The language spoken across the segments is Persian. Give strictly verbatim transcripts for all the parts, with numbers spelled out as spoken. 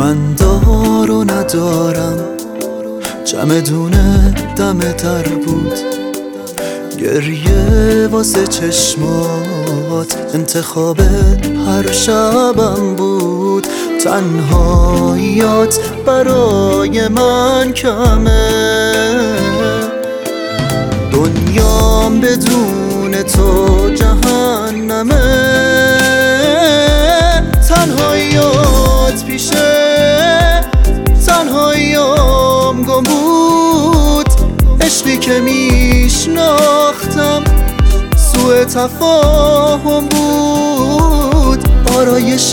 من دار و ندارم، جمع دونه دم در بود، گریه واسه چشمات انتخاب هر شبم بود. تنهاییات برای من کمه، دنیام بدون تو جهنمه. تنهاییات پیشه تنهاییام گم بود، عشقی که میشناختم سوء تفاهم بود. آرایش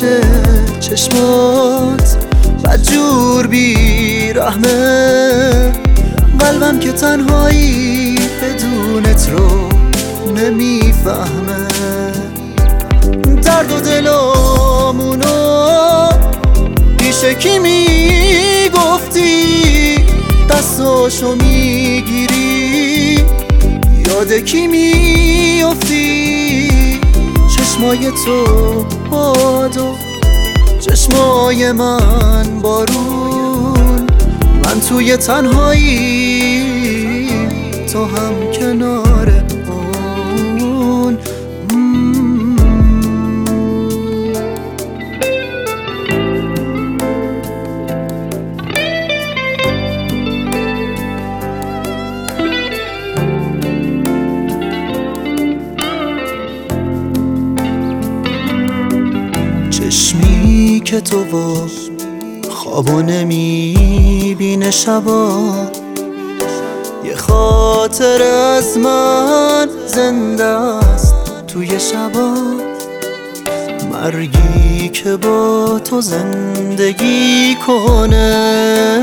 چشمات بدجور بی رحمه، قلبم که تنهایی بدونت رو نمیفهمه. درد و دلامونو پیش کی میگفتی، دستاشو میگیری یاد کی میافتی. چشمای تو باد و چشمای من بارون، من توی تنهایی تو هم کنار اون. چشمی که تو با خوابو نمیبینه شبا، یه خاطر از من زنده است توی شبا. مرگی که با تو زندگی کنه،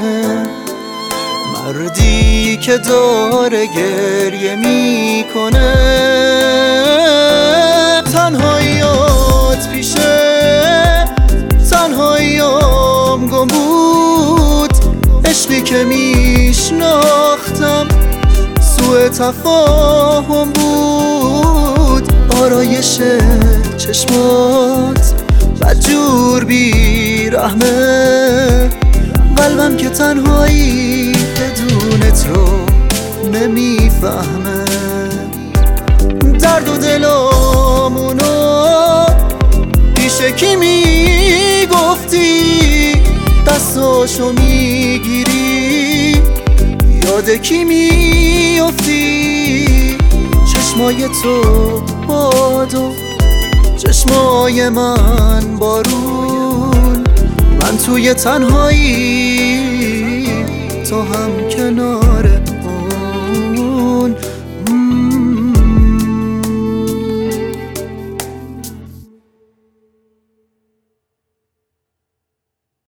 مردی که داره گریه میکنه. تنهاییات پیشه تنهاییام گم بود، عشقی که میشناختم سوء تفاهم بود. آرایش چشمات بدجور بی رحمه، قلبم که تنهایی بدونت رو نمیفهمه. درد و دلامونو پیش کی میگفتی، دستاشو میگیری یاد کی میافتی. چشمای تو باد و چشمای من بارون، من توی تنهایی تو هم کنار